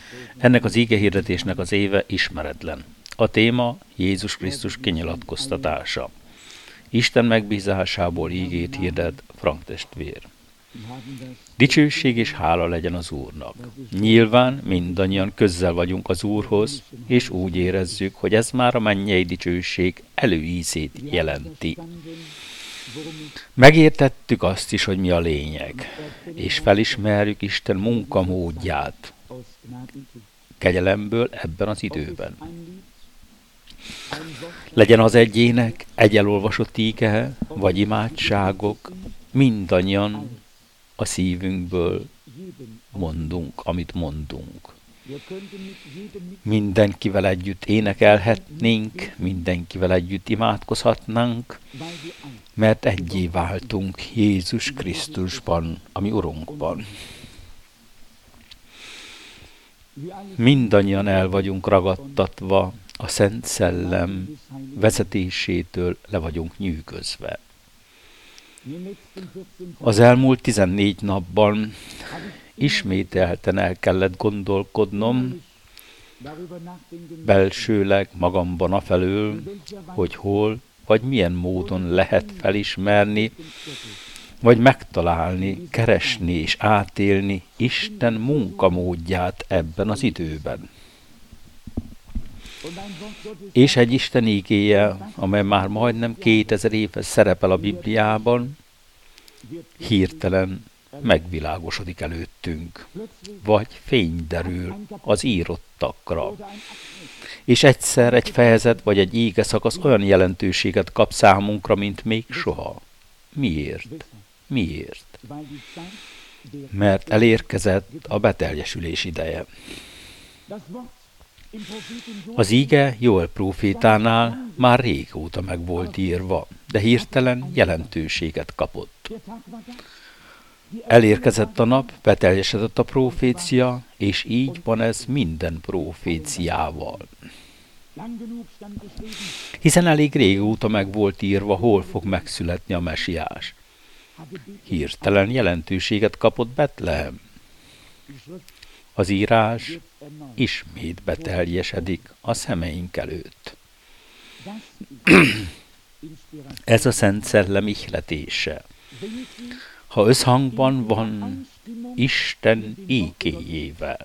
Ennek az igehirdetésnek az éve ismeretlen. A téma Jézus Krisztus kinyilatkoztatása. Isten megbízásából ígét hirdet Frank testvér. Dicsőség és hála legyen az Úrnak. Nyilván mindannyian közel vagyunk az Úrhoz, és úgy érezzük, hogy ez már a mennyei dicsőség előízét jelenti. Megértettük azt is, hogy mi a lényeg, és felismerjük Isten munkamódját kegyelemből ebben az időben. Legyen az egy ének, egy elolvasott íge, vagy imádságok, mindannyian a szívünkből mondunk, amit mondunk. Mindenkivel együtt énekelhetnénk, mindenkivel együtt imádkozhatnánk, mert egyé váltunk Jézus Krisztusban, ami Urunkban. Mindannyian el vagyunk ragadtatva, a Szent Szellem vezetésétől le vagyunk nyűgözve. Az elmúlt 14 napban ismételten el kellett gondolkodnom, belsőleg magamban afelől, hogy hol vagy milyen módon lehet felismerni, vagy megtalálni, keresni és átélni Isten munkamódját ebben az időben. És egy Isten ígéje, amely már majdnem 2000 éve szerepel a Bibliában, hirtelen megvilágosodik előttünk, vagy fény derül az írottakra. És egyszer egy fejezet vagy egy íge szakasz olyan jelentőséget kap számunkra, mint még soha. Miért? Miért? Mert elérkezett a beteljesülés ideje. Az íge Jóel prófétánál már régóta meg volt írva, de hirtelen jelentőséget kapott. Elérkezett a nap, beteljesedett a prófécia, és így van ez minden próféciával. Hiszen elég régóta meg volt írva, hol fog megszületni a mesiás. Hirtelen jelentőséget kapott Betlehem. Az írás ismét beteljesedik a szemeink előtt. Ez a Szent Szellem ihletése. Ha összhangban van Isten ígéjével,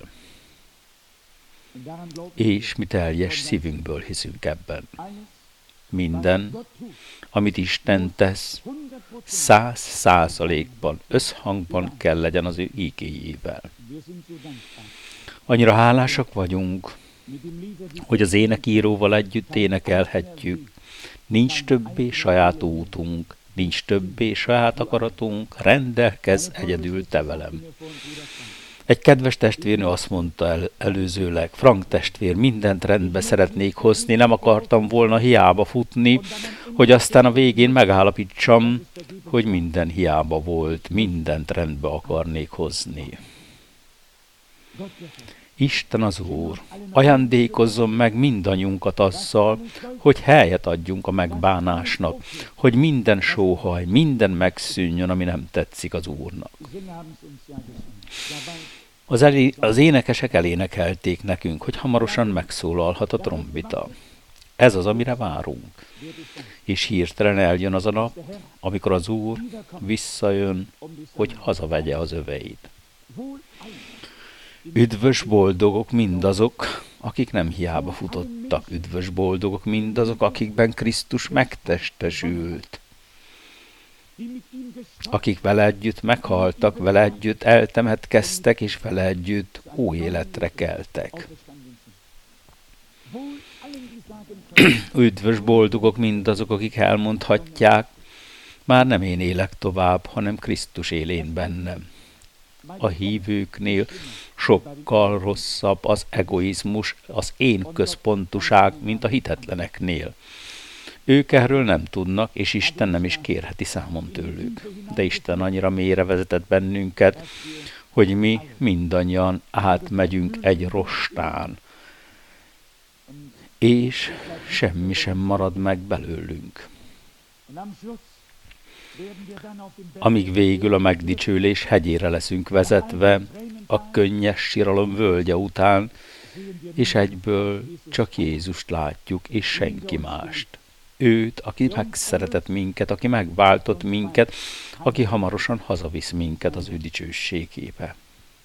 és mi teljes szívünkből hiszünk ebben. Minden, amit Isten tesz, 100%-ban összhangban kell legyen az ő ígéjével. Annyira hálásak vagyunk, hogy az énekíróval együtt énekelhetjük. Nincs többé saját útunk, nincs többé saját akaratunk, rendelkezz egyedül te velem. Egy kedves testvérnő azt mondta előzőleg, Frank testvér, mindent rendbe szeretnék hozni, nem akartam volna hiába futni, hogy aztán a végén megállapítsam, hogy minden hiába volt, mindent rendbe akarnék hozni. Isten az Úr, ajándékozzon meg mindannyiunkat azzal, hogy helyet adjunk a megbánásnak, hogy minden sóhaj, minden megszűnjön, ami nem tetszik az Úrnak. Az énekesek elénekelték nekünk, hogy hamarosan megszólalhat a trombita. Ez az, amire várunk. És hirtelen eljön az a nap, amikor az Úr visszajön, hogy hazavegye az öveit. Üdvös boldogok mindazok, akik nem hiába futottak. Üdvös boldogok mindazok, akikben Krisztus megtestesült. Akik vele együtt meghaltak, vele együtt eltemetkeztek, és vele együtt új életre keltek. Üdvös boldogok mindazok, akik elmondhatják, már nem én élek tovább, hanem Krisztus él én bennem. A hívőknél sokkal rosszabb az egoizmus, az én központuság, mint a hitetleneknél. Ők erről nem tudnak, és Isten nem is kérheti számon tőlük. De Isten annyira mélyre vezetett bennünket, hogy mi mindannyian átmegyünk egy rostán, és semmi sem marad meg belőlünk. amíg végül a megdicsőlés hegyére leszünk vezetve, a könnyes siralom völgye után, és egyből csak Jézust látjuk, és senki mást. Őt, aki megszeretett minket, aki megváltott minket, aki hamarosan hazavisz minket az ő dicsőségébe.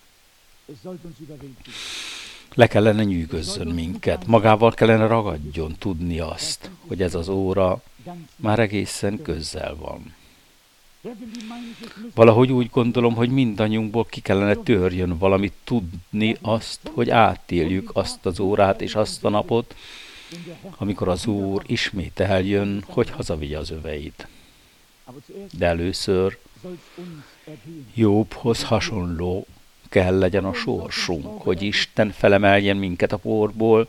Le kellene nyűgözzön minket, magával kellene ragadjon tudni azt, hogy ez az óra már egészen közel van. Valahogy úgy gondolom, hogy mindannyiunkból ki kellene törjön valamit tudni azt, hogy átéljük azt az órát és azt a napot, amikor az Úr ismét eljön, hogy hazavigye az öveit. De először Jobbhoz hasonló kell legyen a sorsunk, hogy Isten felemeljen minket a porból,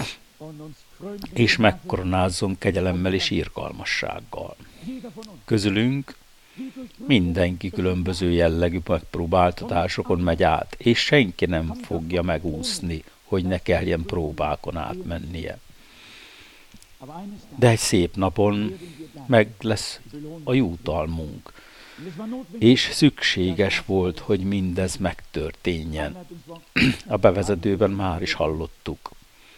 és megkoronázzon kegyelemmel és irgalmassággal. Közülünk mindenki különböző jellegű megpróbáltatásokon megy át, és senki nem fogja megúszni, hogy ne kelljen próbákon átmennie. De egy szép napon meg lesz a jutalmunk, és szükséges volt, hogy mindez megtörténjen. A bevezetőben már is hallottuk.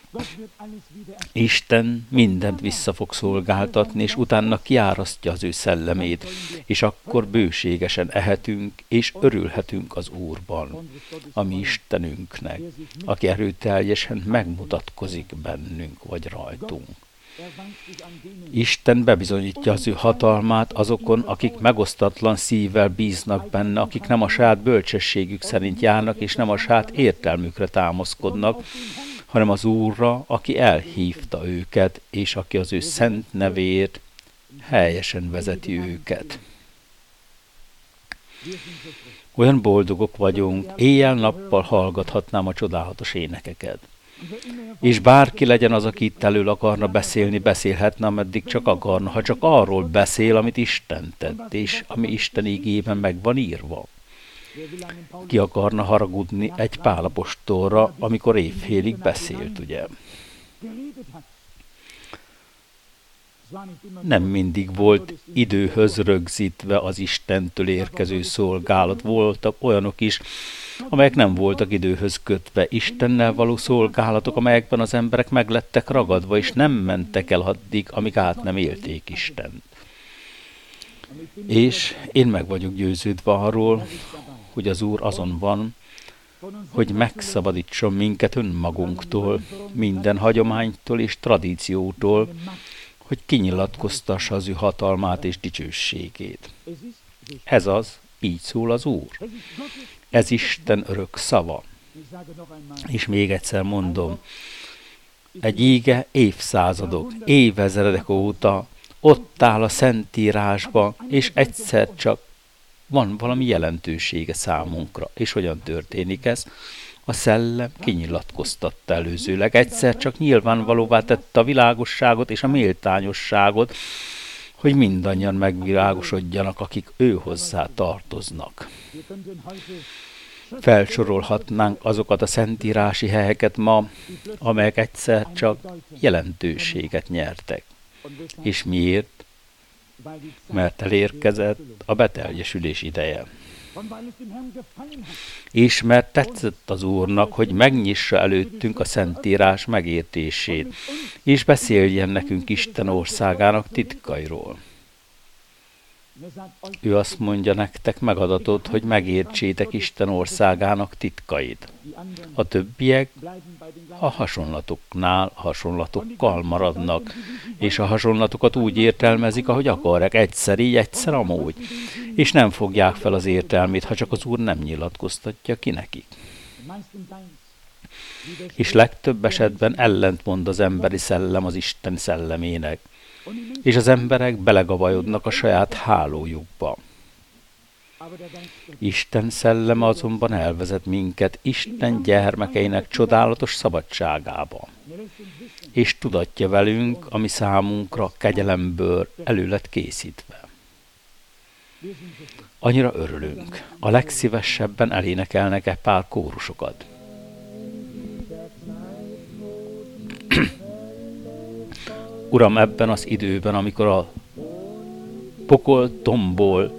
Isten mindent vissza fog szolgáltatni, és utána kiárasztja az ő szellemét, és akkor bőségesen ehetünk, és örülhetünk az Úrban, a mi Istenünknek, aki erőteljesen megmutatkozik bennünk vagy rajtunk. Isten bebizonyítja az ő hatalmát azokon, akik megosztatlan szívvel bíznak benne, akik nem a saját bölcsességük szerint járnak, és nem a saját értelmükre támaszkodnak, hanem az Úrra, aki elhívta őket, és aki az ő szent nevét helyesen vezeti őket. Olyan boldogok vagyunk, éjjel-nappal hallgathatnám a csodálatos énekeket. És bárki legyen az, aki itt elől akarna beszélni, beszélhetne, ameddig csak akarna, ha csak arról beszél, amit Isten tett, és ami Isten igében meg van írva. Ki akarna haragudni egy Pál apostolra, amikor évfélig beszélt, ugye? Nem mindig volt időhöz rögzítve az Istentől érkező szolgálat. Voltak olyanok is, amelyek nem voltak időhöz kötve. Istennel való szolgálatok, amelyekben az emberek meglettek ragadva, és nem mentek el addig, amíg át nem élték Istent. És én meg vagyok győződve arról, hogy az Úr azon van, hogy megszabadítson minket önmagunktól, minden hagyománytól és tradíciótól, hogy kinyilatkoztassa az ő hatalmát és dicsőségét. Ez az, így szól az Úr. Ez Isten örök szava. És még egyszer mondom, egy íge évszázadok, évezredek óta ott áll a Szentírásba, és egyszer csak van valami jelentősége számunkra. És hogyan történik ez? A szellem kinyilatkoztatta előzőleg. Egyszer csak nyilvánvalóvá tette a világosságot és a méltányosságot, hogy mindannyian megvilágosodjanak, akik ő hozzá tartoznak. Felsorolhatnánk azokat a szentírási helyeket ma, amelyek egyszer csak jelentőséget nyertek. És miért? Mert elérkezett a beteljesülés ideje. És mert tetszett az Úrnak, hogy megnyissa előttünk a Szentírás megértését, és beszéljen nekünk Isten országának titkairól. Ő azt mondja nektek, megadatott, hogy megértsétek Isten országának titkait. A többiek a hasonlatoknál hasonlatokkal maradnak, és a hasonlatokat úgy értelmezik, ahogy akarják, egyszer így, egyszer amúgy, és nem fogják fel az értelmét, ha csak az Úr nem nyilatkoztatja ki nekik. És legtöbb esetben ellentmond az emberi szellem az Isten szellemének, és az emberek belegavajodnak a saját hálójukba. Isten szelleme azonban elvezet minket Isten gyermekeinek csodálatos szabadságába, és tudatja velünk, ami számunkra kegyelemből elő lett készítve. Annyira örülünk, a legszívesebben elénekelnek pár kórusokat. Uram, ebben az időben, amikor a pokol tombol,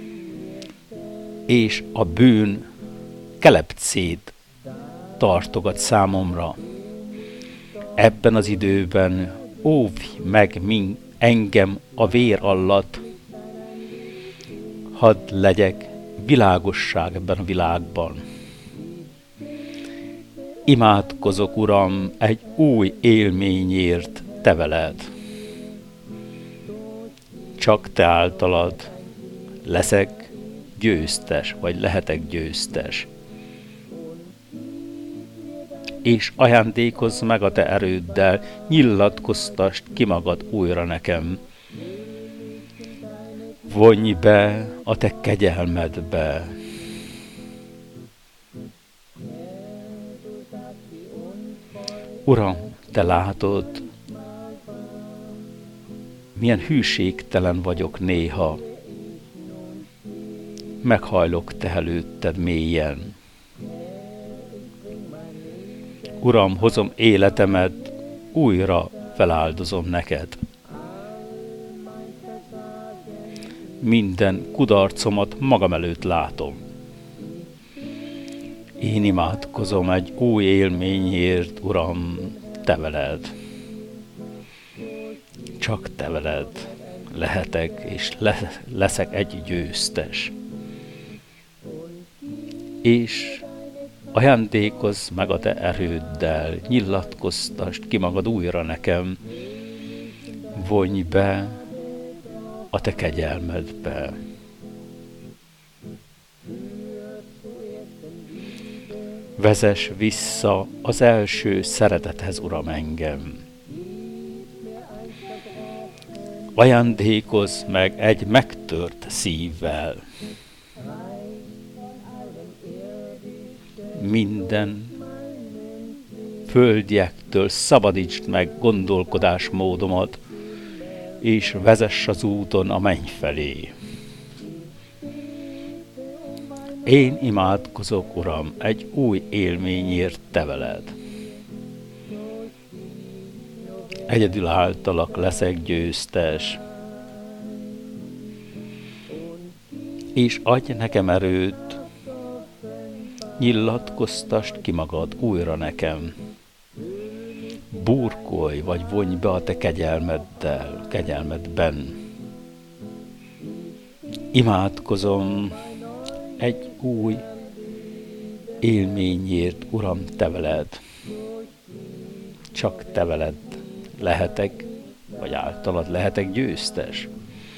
és a bűn kelepcét tartogat számomra. Ebben az időben óvj meg engem a vér alatt, hadd legyek világosság ebben a világban. Imádkozok, Uram, egy új élményért Te veled. Csak Te általad leszek győztes, vagy lehetek győztes. És ajándékozz meg a Te erőddel, nyilatkoztasd ki magad újra nekem. Vonj be a Te kegyelmedbe. Uram, Te látod, milyen hűségtelen vagyok néha. Meghajlok Te előtted mélyen. Uram, hozom életemet, újra feláldozom neked. Minden kudarcomat magam előtt látom. Én imádkozom egy új élményért, Uram, Te veled. Csak Te veled lehetek, és leszek egy győztes. És ajándékozz meg a Te erőddel, nyilatkoztasd ki magad újra nekem, vonj be a Te kegyelmedbe. Vezess vissza az első szeretethez, Uram, engem. Ajándékozz meg egy megtört szívvel. Minden földiektől szabadítsd meg gondolkodásmódomat, és vezess az úton a menny felé. Én imádkozok, Uram, egy új élményért Te veled. Egyedül általak leszek győztes, és adj nekem erőt, nyilatkoztasd ki magad újra nekem. Burkolj, vagy vonj be a Te kegyelmedben. Imádkozom egy új élményért, Uram, Te veled. Csak Te veled lehetek, vagy általad lehetek győztes.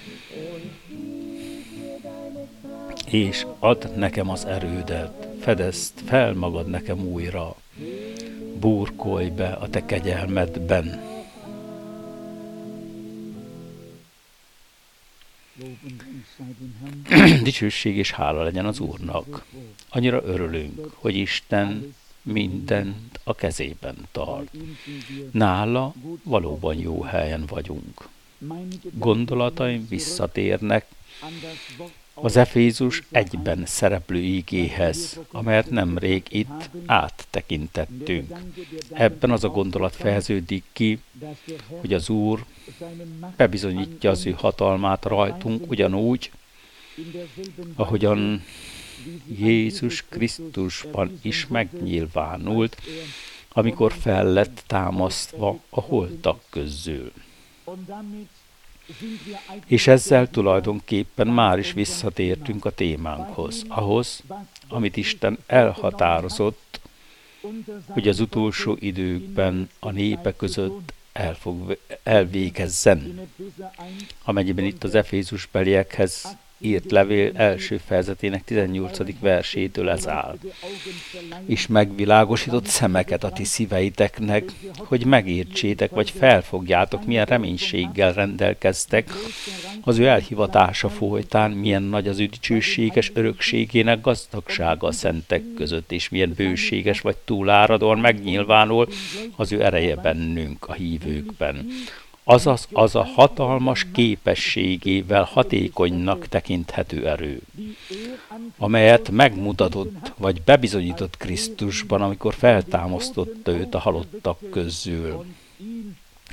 És add nekem az erődet, fedezd fel magad nekem újra, burkolj be a Te kegyelmedben. Dicsőség és hála legyen az Úrnak. Annyira örülünk, hogy Isten mindent a kezében tart. Nála valóban jó helyen vagyunk. Gondolataim visszatérnek az Efézus 1-ben szereplő igéhez, amelyet nemrég itt áttekintettünk. Ebben az a gondolat fejeződik ki, hogy az Úr bebizonyítja az ő hatalmát rajtunk ugyanúgy, ahogyan Jézus Krisztusban is megnyilvánult, amikor fel lett támasztva a holtak közül. És ezzel tulajdonképpen már is visszatértünk a témánkhoz, ahhoz, amit Isten elhatározott, hogy az utolsó időkben a népe között elvégezzen. Amennyiben itt az Efézusbeliekhez írt levél első fejezetének 18. versétől ez áll. És megvilágosított szemeket a ti szíveiteknek, hogy megértsétek, vagy felfogjátok, milyen reménységgel rendelkeztek az ő elhivatása folytán, milyen nagy az ő dicsőséges örökségének gazdagsága a szentek között, és milyen bőséges vagy túláradóan megnyilvánul az ő ereje bennünk, a hívőkben. Azaz az a hatalmas képességével hatékonynak tekinthető erő, amelyet megmutatott, vagy bebizonyított Krisztusban, amikor feltámasztotta őt a halottak közül,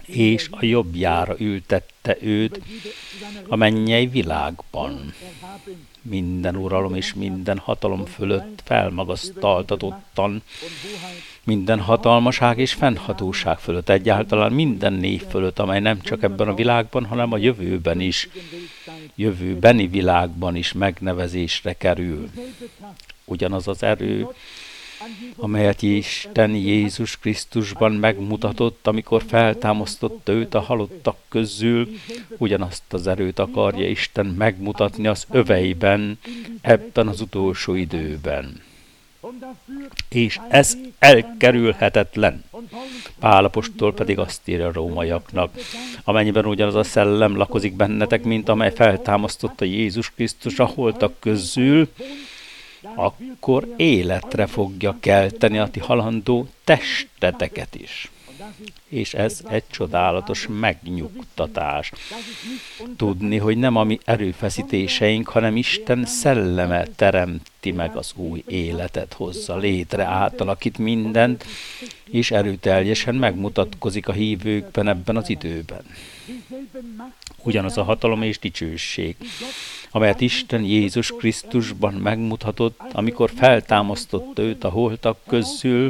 és a jobbjára ültette őt a mennyei világban. Minden uralom és minden hatalom fölött felmagasztaltatottan, minden hatalmaság és fennhatóság fölött, egyáltalán minden név fölött, amely nem csak ebben a világban, hanem a jövőben is, jövőbeni világban is megnevezésre kerül. Ugyanaz az erő, amelyet Isten Jézus Krisztusban megmutatott, amikor feltámasztotta őt a halottak közül, ugyanazt az erőt akarja Isten megmutatni az öveiben, ebben az utolsó időben. És ez elkerülhetetlen. Pál apostol pedig azt írja a rómaiaknak, amennyiben ugyanaz a szellem lakozik bennetek, mint amely feltámasztotta Jézus Krisztus a holtak közül, akkor életre fogja kelteni a ti halandó testeteket is. És ez egy csodálatos megnyugtatás. Tudni, hogy nem a mi erőfeszítéseink, hanem Isten szelleme teremti meg az új életet, hozza létre, átalakít mindent, és erőteljesen megmutatkozik a hívőkben ebben az időben. Ugyanaz a hatalom és dicsőség, amelyet Isten Jézus Krisztusban megmutatott, amikor feltámasztotta őt a holtak közül,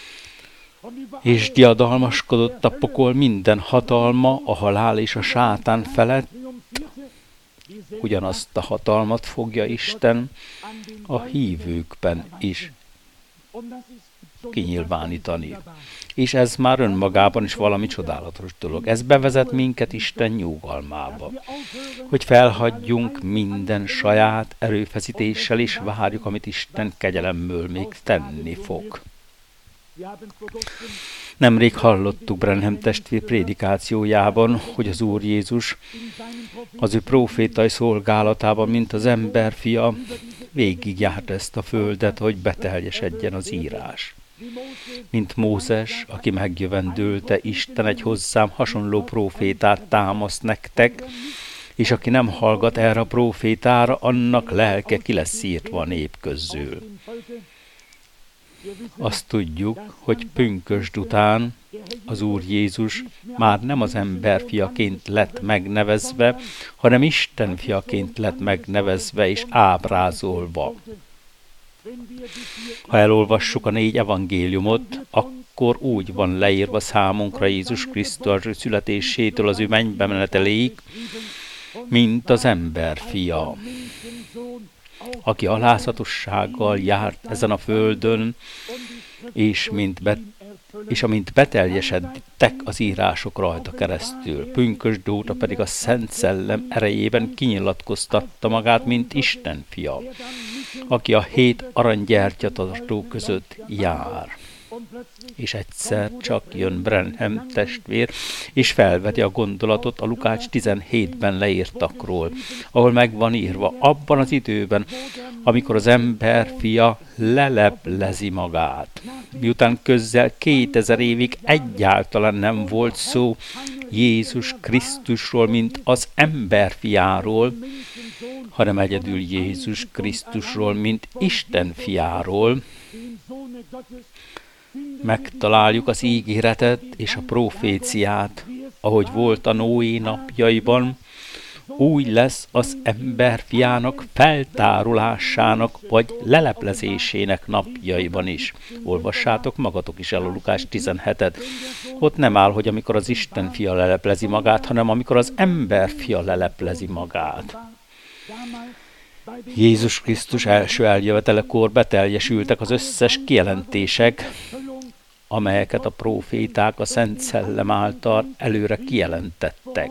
és diadalmaskodott a pokol minden hatalma, a halál és a sátán felett, ugyanazt a hatalmat fogja Isten a hívőkben is kinyilvánítani. És ez már önmagában is valami csodálatos dolog. Ez bevezet minket Isten nyugalmába, hogy felhagyjunk minden saját erőfeszítéssel, és várjuk, amit Isten kegyelemből még tenni fog. Nemrég hallottuk Branham testvér prédikációjában, hogy az Úr Jézus az ő profétai szolgálatában, mint az emberfia, végigjárta ezt a földet, hogy beteljesedjen az írás. Mint Mózes, aki megjövendőlte, Isten egy hozzám hasonló profétát támaszt nektek, és aki nem hallgat erre a profétára, annak lelke ki lesz írtva a nép közül. Azt tudjuk, hogy pünkösd után az Úr Jézus már nem az ember fiaként lett megnevezve, hanem Isten fiaként lett megnevezve és ábrázolva. Ha elolvassuk a 4 evangéliumot, akkor úgy van leírva számunkra Jézus Krisztus születésétől az ő mennybe meneteléig, mint az ember fia, aki alázatossággal járt ezen a földön, és amint beteljesedtek az írások rajta keresztül, pünkösd óta pedig a Szent Szellem erejében kinyilatkoztatta magát, mint Isten fia, aki a 7 aranygyertyatartó között jár. És egyszer csak jön Branham testvér, és felveti a gondolatot a Lukács 17-ben leírtakról, ahol meg van írva, abban az időben, amikor az ember fia leleplezi magát. Miután közel 2000 évig egyáltalán nem volt szó Jézus Krisztusról, mint az ember fiáról, hanem egyedül Jézus Krisztusról, mint Isten fiáról, megtaláljuk az ígéretet és a proféciát, ahogy volt a Noé napjaiban, úgy lesz az ember fiának feltárulásának vagy leleplezésének napjaiban is. Olvassátok magatok is el a Lukács 17-et. Ott nem áll, hogy amikor az Isten fia leleplezi magát, hanem amikor az ember fia leleplezi magát. Jézus Krisztus első eljövetelekor beteljesültek az összes kijelentések, amelyeket a próféták a Szent Szellem által előre kijelentettek.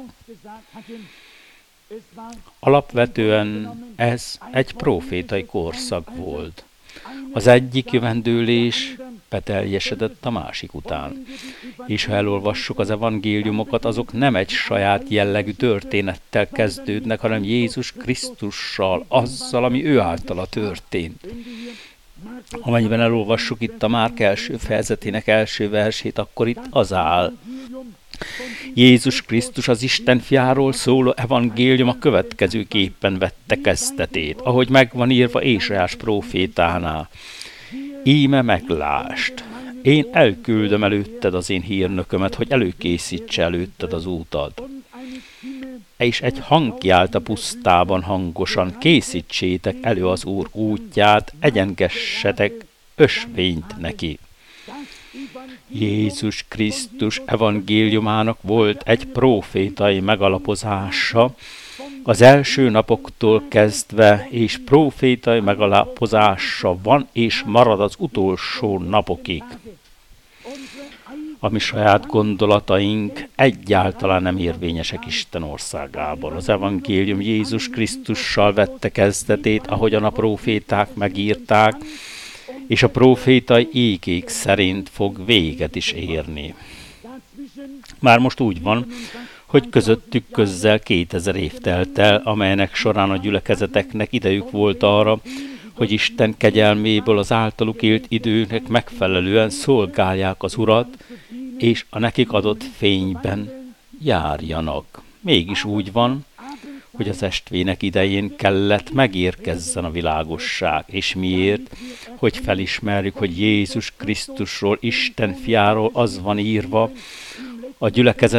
Alapvetően ez egy prófétai korszak volt. Az egyik jövendőlés beteljesedett a másik után. És ha elolvassuk az evangéliumokat, azok nem egy saját jellegű történettel kezdődnek, hanem Jézus Krisztussal, azzal, ami ő általa történt. Amennyiben elolvassuk itt a Márk első fejezetének első versét, akkor itt az áll. Jézus Krisztus az Isten fiáról szóló evangélium a következőképpen vette kezdetét, ahogy megvan írva Ézsaiás prófétánál. Íme meglást, Én elküldöm előtted az én hírnökömet, hogy előkészítse előtted az útat. És egy hang kiált a pusztában hangosan, készítsétek elő az Úr útját, egyengessetek ösvényt neki. Jézus Krisztus evangéliumának volt egy prófétai megalapozása, az első napoktól kezdve, és prófétai megalapozása van és marad az utolsó napokig. A mi saját gondolataink egyáltalán nem érvényesek Isten országában. Az evangélium Jézus Krisztussal vette kezdetét, ahogyan a próféták megírták, és a prófétai ígék szerint fog véget is érni. Már most úgy van, hogy közöttük közel 2000 év telt el, amelynek során a gyülekezeteknek idejük volt arra, hogy Isten kegyelméből az általuk élt időnek megfelelően szolgálják az Urat, és a nekik adott fényben járjanak. Mégis úgy van, hogy az estvének idején kellett megérkezzen a világosság. És miért? Hogy felismerjük, hogy Jézus Krisztusról, Isten fiáról az van írva, a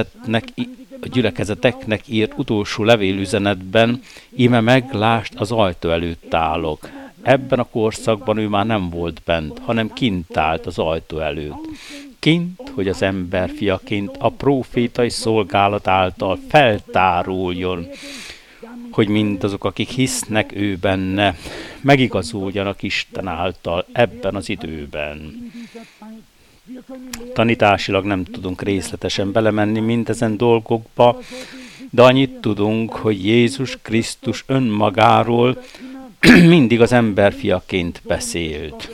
gyülekezeteknek írt utolsó levélüzenetben, íme meglásd, az ajtó előtt állok. Ebben a korszakban ő már nem volt bent, hanem kint állt az ajtó előtt. Kint, hogy az emberfiaként a prófétai szolgálat által feltáruljon, hogy mindazok, akik hisznek ő benne, megigazuljanak Isten által ebben az időben. Tanításilag nem tudunk részletesen belemenni mindezen dolgokba, de annyit tudunk, hogy Jézus Krisztus önmagáról mindig az emberfiaként beszélt.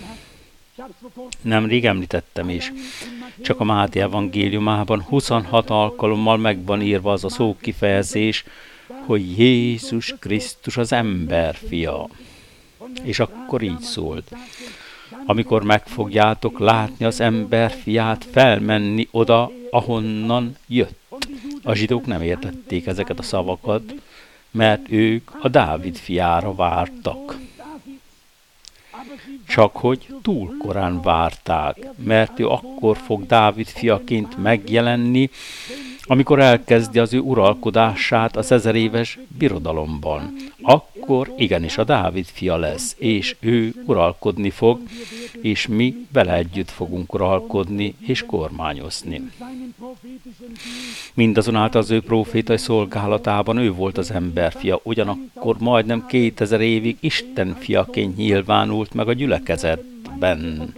Nemrég említettem is, csak a Máté evangéliumában 26 alkalommal meg van írva az a szókifejezés, hogy Jézus Krisztus az emberfia. És akkor így szólt: amikor meg fogjátok látni az emberfiát felmenni oda, ahonnan jött. A zsidók nem értették ezeket a szavakat, mert ők a Dávid fiára vártak. Csak hogy túl korán várták, mert ő akkor fog Dávid fiaként megjelenni, amikor elkezdi az ő uralkodását az 1000 éves birodalomban. Akkor igenis a Dávid fia lesz, és ő uralkodni fog, és mi vele együtt fogunk uralkodni és kormányozni. Mindazonáltal az ő prófétai szolgálatában ő volt az emberfia, ugyanakkor majdnem 2000 évig Isten fiaként nyilvánult meg a gyülekezetben.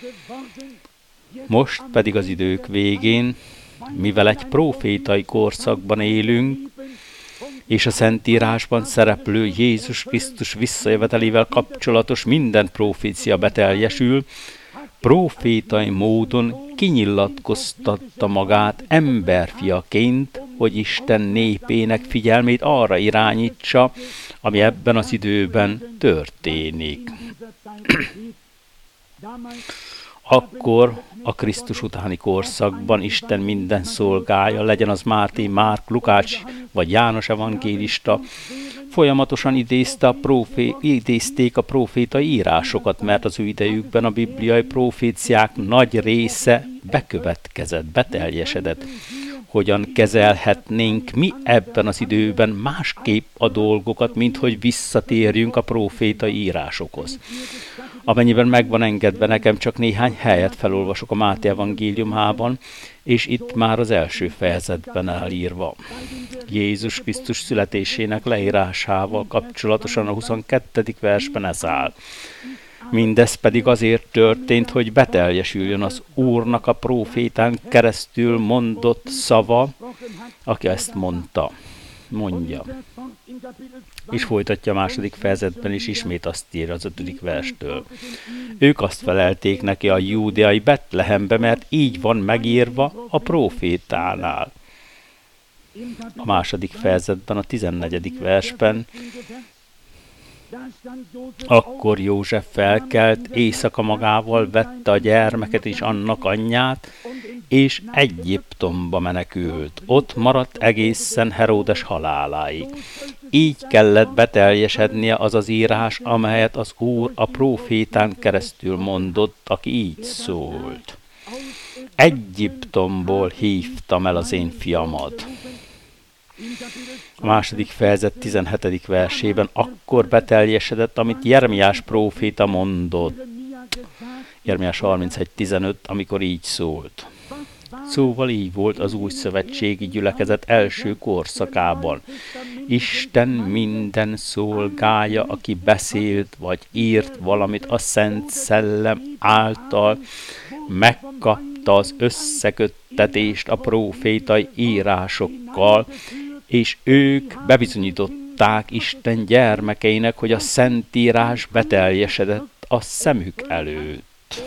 Most pedig az idők végén, mivel egy prófétai korszakban élünk, és a Szentírásban szereplő Jézus Krisztus visszajövetelével kapcsolatos minden profécia beteljesül, prófétai módon kinyilatkoztatta magát emberfiaként, hogy Isten népének figyelmét arra irányítsa, ami ebben az időben történik. Akkor a Krisztus utáni korszakban Isten minden szolgája, legyen az Máté, Márk, Lukács vagy János evangélista, folyamatosan idézték a prófétai írásokat, mert az ő idejükben a bibliai proféciák nagy része bekövetkezett, beteljesedett. Hogyan kezelhetnénk mi ebben az időben másképp a dolgokat, mint hogy visszatérjünk a prófétai írásokhoz? Amennyiben megvan engedve nekem, csak néhány helyet felolvasok a Máté evangéliumában, és itt már az első fejezetben elírva. Jézus Krisztus születésének leírásával kapcsolatosan a 22. versben ez áll. Mindez pedig azért történt, hogy beteljesüljön az Úrnak a prófétán keresztül mondott szava, aki ezt mondja. És folytatja a második fejezetben is, ismét azt írja az 5. verstől. Ők azt felelték neki a júdeai Betlehembe, mert így van megírva a prófétánál. A második fejezetben, a 14. versben: akkor József felkelt, éjszaka magával vette a gyermeket és annak anyját, és Egyiptomba menekült. Ott maradt egészen Heródes haláláig. Így kellett beteljesednie az az írás, amelyet az Úr a prófétán keresztül mondott, aki így szólt. Egyiptomból hívtam el az én fiamat. A második fejezet 17. versében akkor beteljesedett, amit Jeremiás próféta mondott. Jeremiás 31.15, amikor így szólt. Szóval így volt az új szövetségi gyülekezet első korszakában. Isten minden szolgája, aki beszélt vagy írt valamit a Szent Szellem által, megkapta az összeköttetést a prófétai írásokkal, és ők bebizonyították Isten gyermekeinek, hogy a Szentírás beteljesedett a szemük előtt.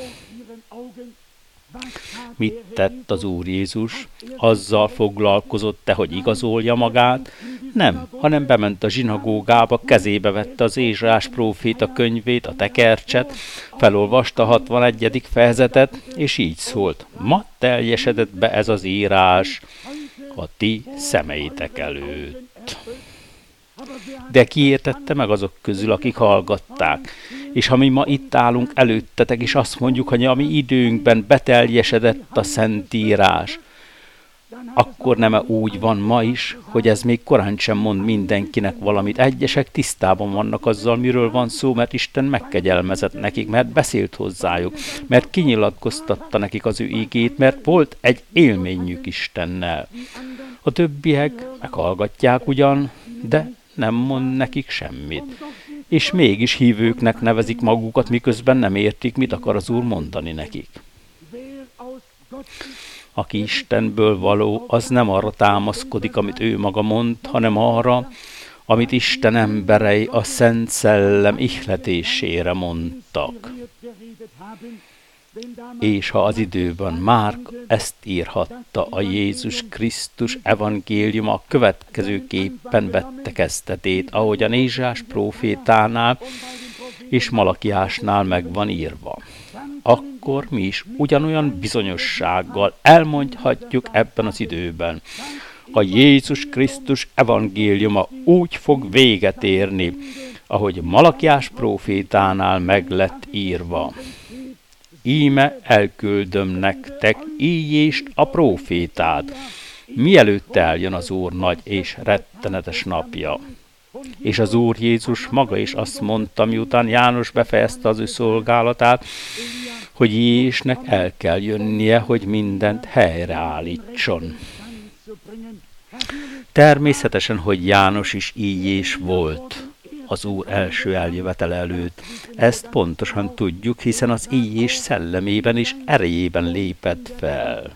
Mit tett az Úr Jézus? Azzal foglalkozott-e, hogy igazolja magát? Nem, hanem bement a zsinagógába, kezébe vette az Ézsaiás próféta könyvét, a tekercset, felolvasta a 61. fejezetet, és így szólt: ma teljesedett be ez az írás a ti szemeitek előtt. De ki értette meg azok közül, akik hallgatták? És ha mi ma itt állunk előttetek, és azt mondjuk, hogy a mi időnkben beteljesedett a Szentírás, akkor nem úgy van ma is, hogy ez még korán sem mond mindenkinek valamit. Egyesek tisztában vannak azzal, miről van szó, mert Isten megkegyelmezett nekik, mert beszélt hozzájuk, mert kinyilatkoztatta nekik az ő igét, mert volt egy élményük Istennel. A többiek meghallgatják ugyan, de nem mond nekik semmit. És mégis hívőknek nevezik magukat, miközben nem értik, mit akar az Úr mondani nekik. Aki Istenből való, az nem arra támaszkodik, amit ő maga mond, hanem arra, amit Isten emberei a Szent Szellem ihletésére mondtak. És ha az időben Márk ezt írhatta, a Jézus Krisztus evangéliuma a következőképpen vette kezdetét, ahogyan Ézsaiás prófétánál és Malakiásnál meg van írva. Akkor mi is ugyanolyan bizonyossággal elmondhatjuk ebben az időben: a Jézus Krisztus evangéliuma úgy fog véget érni, ahogy Malakiás prófétánál meg lett írva. Íme elküldöm nektek Íjést a prófétát, mielőtt eljön az Úr nagy és rettenetes napja. És az Úr Jézus maga is azt mondta, miután János befejezte az ő szolgálatát, hogy Íjésnek el kell jönnie, hogy mindent helyreállítson. Természetesen, hogy János is Íjés volt az Úr első eljövetele előtt. Ezt pontosan tudjuk, hiszen az Íjés szellemében és erejében lépett fel.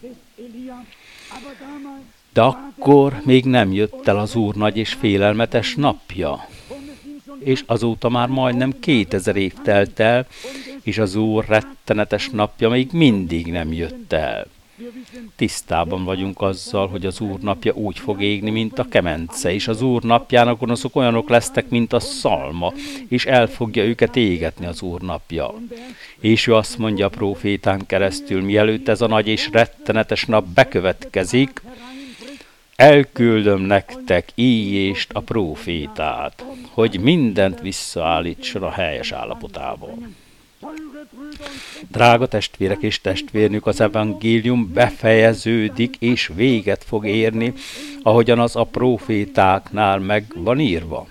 De akkor még nem jött el az Úr nagy és félelmetes napja. És azóta már majdnem 2000 év telt el, és az Úr rettenetes napja még mindig nem jött el. Tisztában vagyunk azzal, hogy az Úr napja úgy fog égni, mint a kemence, és az Úr napján a gonoszok olyanok lesznek, mint a szalma, és el fogja őket égetni az Úr napja. És ő azt mondja a prófétán keresztül, mielőtt ez a nagy és rettenetes nap bekövetkezik: elküldöm nektek Íjést a prófétát, hogy mindent visszaállítson a helyes állapotába. Drága testvérek és testvérnők, az evangélium befejeződik és véget fog érni, ahogyan az a prófétáknál meg van írva.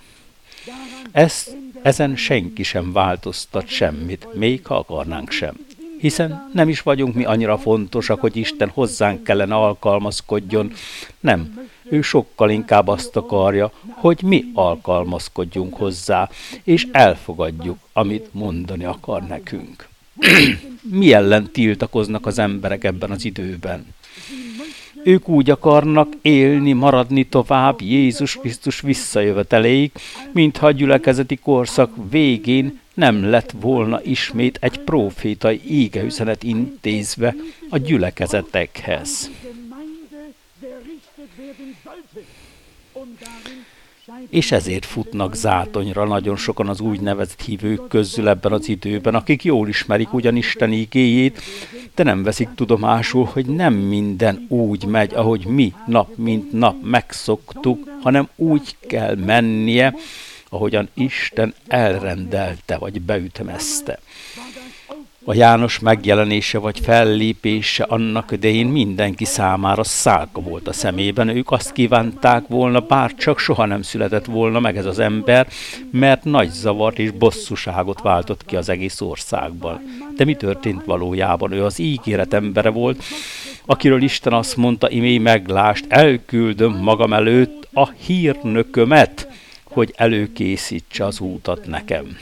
Ezen senki sem változtat semmit, még ha akarnánk sem. Hiszen nem is vagyunk mi annyira fontosak, hogy Isten hozzánk kellene alkalmazkodjon. Nem, ő sokkal inkább azt akarja, hogy mi alkalmazkodjunk hozzá, és elfogadjuk, amit mondani akar nekünk. Mi ellen tiltakoznak az emberek ebben az időben? Ők úgy akarnak élni, maradni tovább Jézus Krisztus visszajöveteléig, mintha a gyülekezeti korszak végén nem lett volna ismét egy prófétai égeüzenet intézve a gyülekezetekhez. És ezért futnak zátonyra nagyon sokan az úgynevezett hívők közül ebben az időben, akik jól ismerik ugyan Isten igéjét, de nem veszik tudomásul, hogy nem minden úgy megy, ahogy mi nap mint nap megszoktuk, hanem úgy kell mennie, ahogyan Isten elrendelte vagy beütemezte. A János megjelenése vagy fellépése annak idején mindenki számára szálka volt a szemében. Ők azt kívánták volna, bár csak soha nem született volna meg ez az ember, mert nagy zavart és bosszúságot váltott ki az egész országban. De mi történt valójában? Ő az ígéret embere volt, akiről Isten azt mondta, imé meglásd, elküldöm magam előtt a hírnökömet, hogy előkészítse az útat nekem.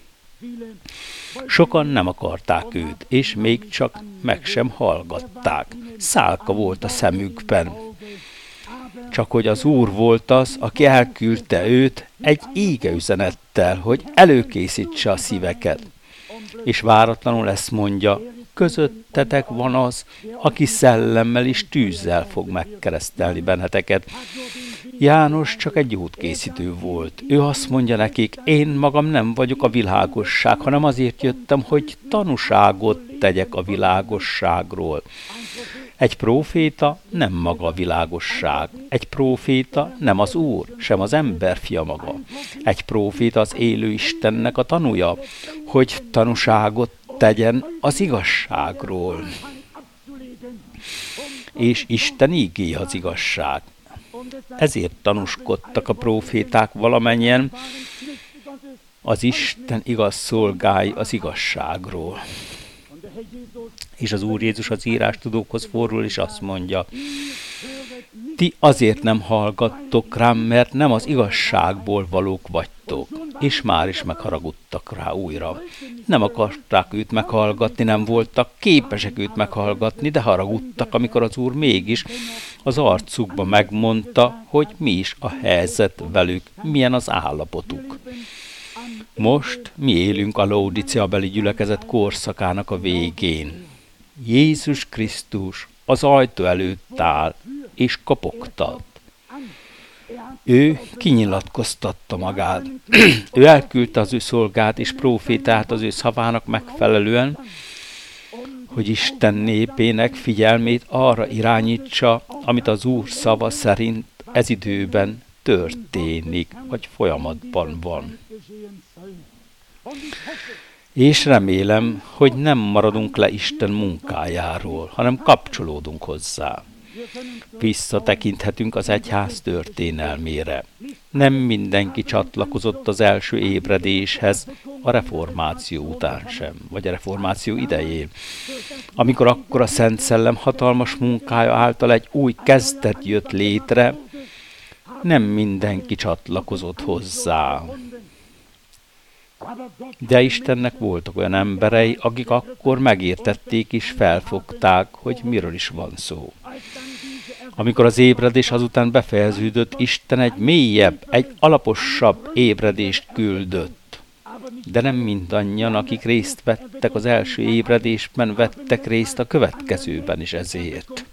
Sokan nem akarták őt, és még csak meg sem hallgatták. Szálka volt a szemükben. Csak hogy az Úr volt az, aki elküldte őt egy égeüzenettel, hogy előkészítse a szíveket. És váratlanul ezt mondja, közöttetek van az, aki szellemmel és tűzzel fog megkeresztelni benneteket. János csak egy útkészítő volt. Ő azt mondja nekik, én magam nem vagyok a világosság, hanem azért jöttem, hogy tanúságot tegyek a világosságról. Egy próféta nem maga a világosság. Egy próféta nem az Úr, sem az emberfia maga. Egy próféta az élő Istennek a tanúja, hogy tanúságot tegyen az igazságról. És Isten ígéje az igazság. Ezért tanúskodtak a próféták valamennyien, az Isten igaz szolgái az igazságról. És az Úr Jézus az írástudókhoz fordul, és azt mondja, ti azért nem hallgattok rám, mert nem az igazságból valók vagytok. És már is megharagudtak rá újra. Nem akarták őt meghallgatni, nem voltak képesek őt meghallgatni, de haragudtak, amikor az Úr mégis az arcukba megmondta, hogy mi is a helyzet velük, milyen az állapotuk. Most mi élünk a Laodicea-beli gyülekezet korszakának a végén. Jézus Krisztus az ajtó előtt áll, és kopogtat. Ő kinyilatkoztatta magát. Ő elküldte az ő szolgát és prófétát az ő szavának megfelelően, hogy Isten népének figyelmét arra irányítsa, amit az Úr szava szerint ez időben történik, vagy folyamatban van. És remélem, hogy nem maradunk le Isten munkájáról, hanem kapcsolódunk hozzá. Visszatekinthetünk az egyház történelmére. Nem mindenki csatlakozott az első ébredéshez a reformáció után sem, vagy a reformáció idején. Amikor akkor a Szent Szellem hatalmas munkája által egy új kezdet jött létre, nem mindenki csatlakozott hozzá. De Istennek voltak olyan emberei, akik akkor megértették és felfogták, hogy miről is van szó. Amikor az ébredés azután befejeződött, Isten egy mélyebb, egy alaposabb ébredést küldött. De nem mindannyian, akik részt vettek az első ébredésben, vettek részt a következőben is ezért.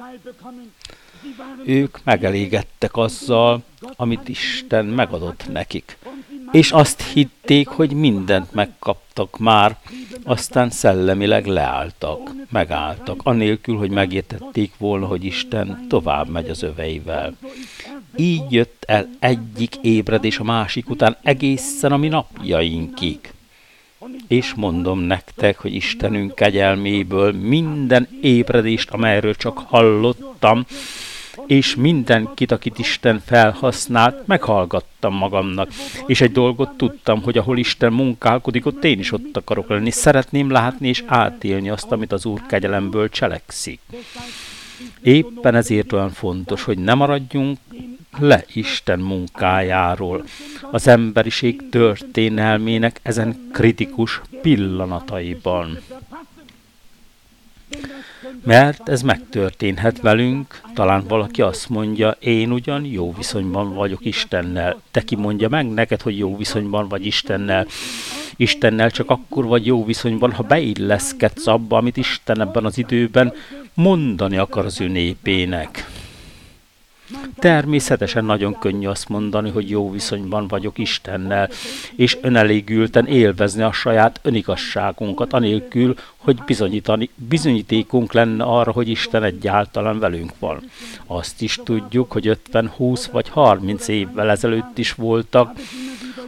Ők megelégedtek azzal, amit Isten megadott nekik. És azt hitték, hogy mindent megkaptak már, aztán szellemileg leálltak, megálltak, anélkül, hogy megértették volna, hogy Isten tovább megy az öveivel. Így jött el egyik ébredés a másik után egészen a mi napjainkig. És mondom nektek, hogy Istenünk kegyelméből minden ébredést, amelyről csak hallottam, és mindenkit, akit Isten felhasznált, meghallgattam magamnak. És egy dolgot tudtam, hogy ahol Isten munkálkodik, ott én is ott akarok lenni. Szeretném látni és átélni azt, amit az Úr kegyelemből cselekszik. Éppen ezért olyan fontos, hogy ne maradjunk le Isten munkájáról, az emberiség történelmének ezen kritikus pillanataiban. Mert ez megtörténhet velünk, talán valaki azt mondja, én ugyan jó viszonyban vagyok Istennel. De ki mondja meg neked, hogy jó viszonyban vagy Istennel? Istennel csak akkor vagy jó viszonyban, ha beilleszkedsz abba, amit Isten ebben az időben mondani akar az ő népének. Természetesen nagyon könnyű azt mondani, hogy jó viszonyban vagyok Istennel, és önelégülten élvezni a saját önigazságunkat, anélkül, hogy bizonyítékunk lenne arra, hogy Isten egyáltalán velünk van. Azt is tudjuk, hogy 50, 20 vagy 30 évvel ezelőtt is voltak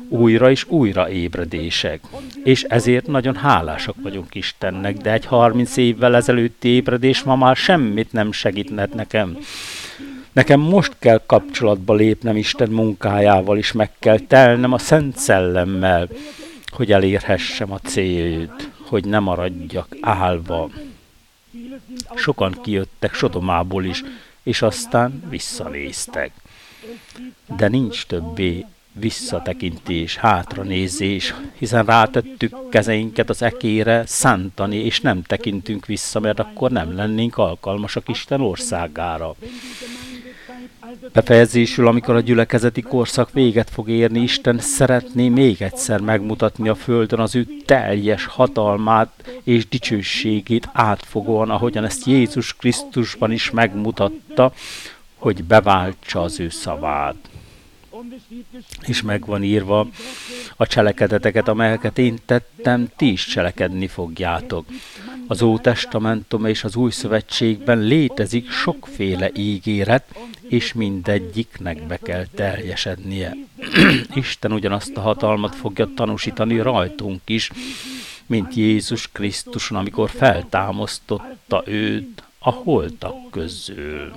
újra és újra ébredések. És ezért nagyon hálásak vagyunk Istennek, de egy 30 évvel ezelőtti ébredés ma már semmit nem segíthet nekem. Nekem most kell kapcsolatba lépnem Isten munkájával, és meg kell telnem a Szent Szellemmel, hogy elérhessem a célt, hogy ne maradjak állva. Sokan kijöttek Sodomából is, és aztán visszanéztek. De nincs többé visszatekintés, hátranézés, hiszen rátettük kezeinket az ekére szántani, és nem tekintünk vissza, mert akkor nem lennénk alkalmasak Isten országára. Befejezésül, amikor a gyülekezeti korszak véget fog érni, Isten szeretné még egyszer megmutatni a földön az ő teljes hatalmát és dicsőségét átfogóan, ahogyan ezt Jézus Krisztusban is megmutatta, hogy beváltsa az ő szavát. És meg van írva, a cselekedeteket, amelyeket én tettem, ti is cselekedni fogjátok. Az Ótestamentum és az Új Szövetségben létezik sokféle ígéret, és mindegyiknek be kell teljesednie. Isten ugyanazt a hatalmat fogja tanúsítani rajtunk is, mint Jézus Krisztuson, amikor feltámasztotta őt a holtak közül.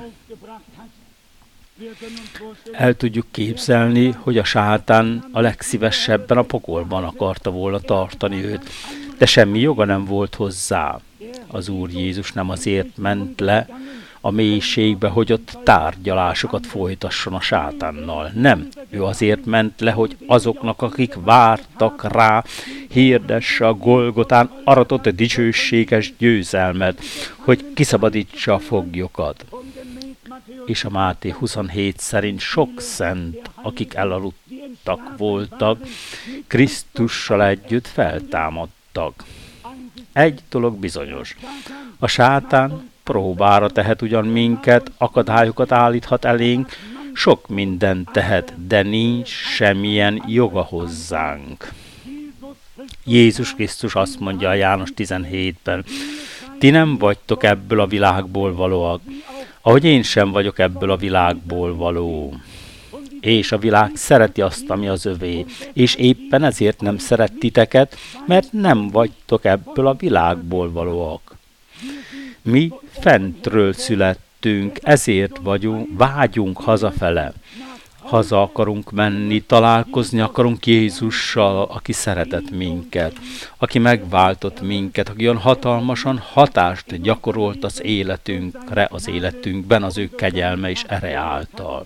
El tudjuk képzelni, hogy a sátán a legszívesebben a pokolban akarta volna tartani őt, de semmi joga nem volt hozzá. Az Úr Jézus nem azért ment le a mélységbe, hogy ott tárgyalásokat folytasson a sátánnal. Nem, ő azért ment le, hogy azoknak, akik vártak rá, hirdesse a Golgotán aratott dicsőséges győzelmet, hogy kiszabadítsa a foglyokat. És a Máté 27 szerint sok szent, akik elaludtak voltak, Krisztussal együtt feltámadtak. Egy dolog bizonyos, a sátán próbára tehet ugyan minket, akadályokat állíthat elénk, sok mindent tehet, de nincs semmilyen joga hozzánk. Jézus Krisztus azt mondja a János 17-ben, ti nem vagytok ebből a világból valóak, ahogy én sem vagyok ebből a világból való. És a világ szereti azt, ami az övé, és éppen ezért nem szeret titeket, mert nem vagytok ebből a világból valóak. Mi fentről születtünk, ezért vágyunk hazafele. Haza akarunk menni, találkozni akarunk Jézussal, aki szeretett minket, aki megváltott minket, aki olyan hatalmasan hatást gyakorolt az életünkre, az életünkben, az ő kegyelme és ereje által.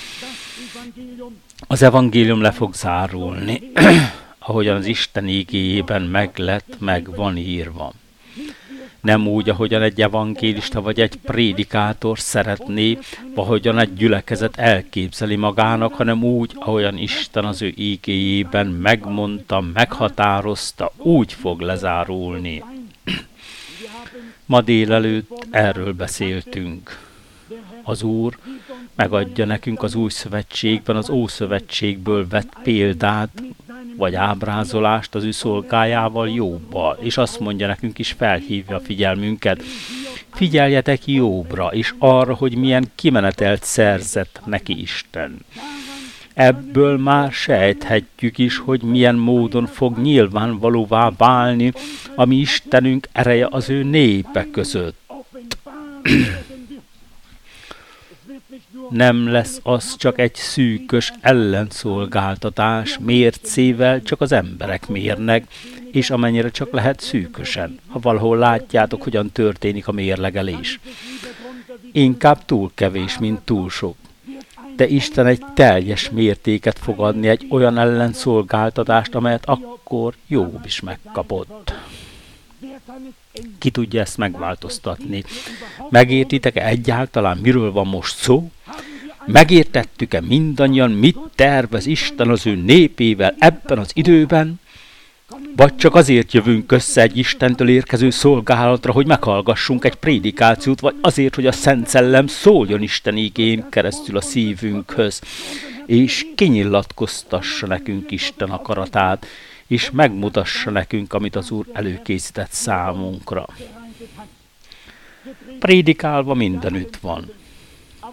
Az evangélium le fog zárulni, ahogyan az Isten igéjében meg van írva. Nem úgy, ahogyan egy evangélista vagy egy prédikátor szeretné, ahogyan egy gyülekezet elképzeli magának, hanem úgy, ahogyan Isten az ő ígéjében megmondta, meghatározta, úgy fog lezárulni. Ma délelőtt erről beszéltünk. Az Úr megadja nekünk az Új Szövetségben, az Ószövetségből vett példát, vagy ábrázolást az ő szolgájával, Jóbbal, és azt mondja nekünk is, felhívja a figyelmünket. Figyeljetek Jobbra, és arra, hogy milyen kimenetelt szerzett neki Isten. Ebből már sejthetjük is, hogy milyen módon fog nyilvánvalóvá válni, ami Istenünk ereje az ő népe között. Nem lesz az csak egy szűkös ellenszolgáltatás, mércével csak az emberek mérnek, és amennyire csak lehet szűkösen, ha valahol látjátok, hogyan történik a mérlegelés. Inkább túl kevés, mint túl sok. De Isten egy teljes mértéket fog adni, egy olyan ellenszolgáltatást, amelyet akkor Jobb is megkapott. Ki tudja ezt megváltoztatni? Megértitek-e egyáltalán, miről van most szó? Megértettük-e mindannyian, mit tervez Isten az ő népével ebben az időben? Vagy csak azért jövünk össze egy Istentől érkező szolgálatra, hogy meghallgassunk egy prédikációt, vagy azért, hogy a Szent Szellem szóljon Isten igén keresztül a szívünkhöz, és kinyilatkoztassa nekünk Isten akaratát, és megmutassa nekünk, amit az Úr előkészített számunkra. Prédikálva mindenütt van.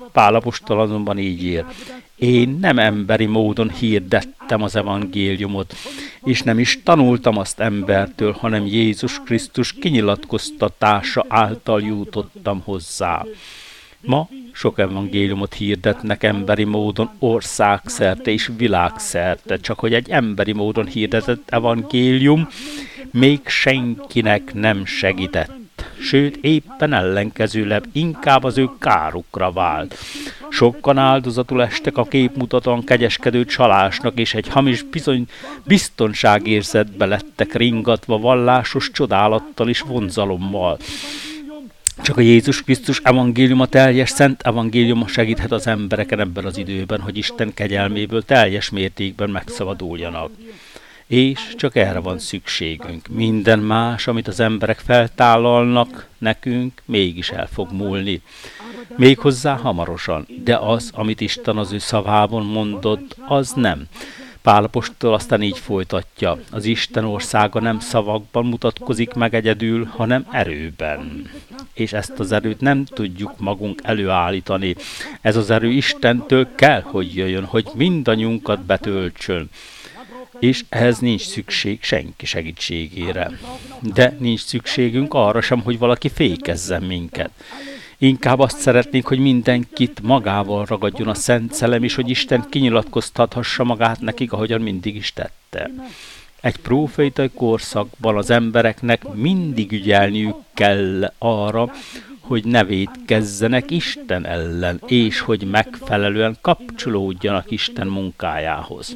Pál apostol azonban így ír: én nem emberi módon hirdettem az evangéliumot, és nem is tanultam azt embertől, hanem Jézus Krisztus kinyilatkoztatása által jutottam hozzá. Ma sok evangéliumot hirdetnek emberi módon országszerte és világszerte, csak hogy egy emberi módon hirdetett evangélium még senkinek nem segített. Sőt, éppen ellenkezőleg inkább az ő kárukra vált. Sokan áldozatul estek a képmutatóan kegyeskedő csalásnak, és egy hamis biztonságérzetbe lettek ringatva vallásos csodálattal és vonzalommal. Csak a Jézus Krisztus evangéliuma, teljes szent evangéliuma segíthet az embereken ebben az időben, hogy Isten kegyelméből teljes mértékben megszabaduljanak. És csak erre van szükségünk. Minden más, amit az emberek feltállalnak nekünk, mégis el fog múlni. Méghozzá hamarosan, de az, amit Isten az ő szavában mondott, az nem. Pál apostol aztán így folytatja: az Isten országa nem szavakban mutatkozik meg egyedül, hanem erőben. És ezt az erőt nem tudjuk magunk előállítani. Ez az erő Istentől kell, hogy jöjjön, hogy mindannyiunkat betöltsön. És ehhez nincs szükség senki segítségére. De nincs szükségünk arra sem, hogy valaki fékezzen minket. Inkább azt szeretnénk, hogy mindenkit magával ragadjon a Szent Szellem, és hogy Isten kinyilatkoztathassa magát nekik, ahogyan mindig is tette. Egy prófétai korszakban az embereknek mindig ügyelniük kell arra, hogy ne vétkezzenek Isten ellen, és hogy megfelelően kapcsolódjanak Isten munkájához.